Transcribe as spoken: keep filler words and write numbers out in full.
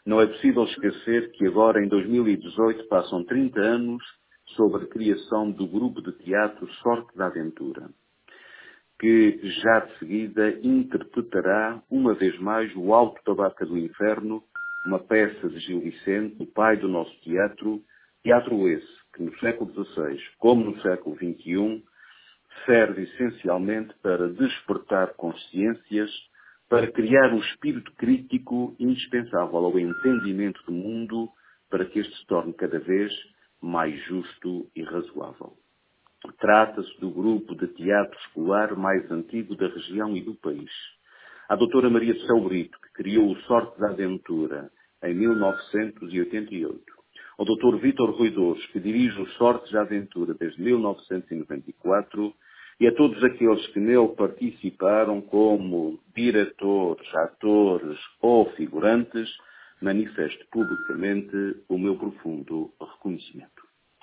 Não é possível esquecer que agora, em dois mil e dezoito, passam trinta anos sobre a criação do grupo de teatro Sorte da Aventura, que já de seguida interpretará uma vez mais o Alto da Barca do Inferno, uma peça de Gil Vicente, o pai do nosso teatro, teatro esse que no século dezasseis, como no século vinte e um, serve essencialmente para despertar consciências, para criar um espírito crítico indispensável ao entendimento do mundo, para que este se torne cada vez mais justo e razoável. Trata-se do grupo de teatro escolar mais antigo da região e do país. A doutora Maria de Céu Brito, que criou o Sorte da Aventura em mil novecentos e oitenta e oito. O doutor Vítor Ruidores, que dirige o Sorte da Aventura desde mil novecentos e noventa e quatro. E a todos aqueles que nele participaram como diretores, atores ou figurantes, manifesto publicamente o meu profundo reconhecimento.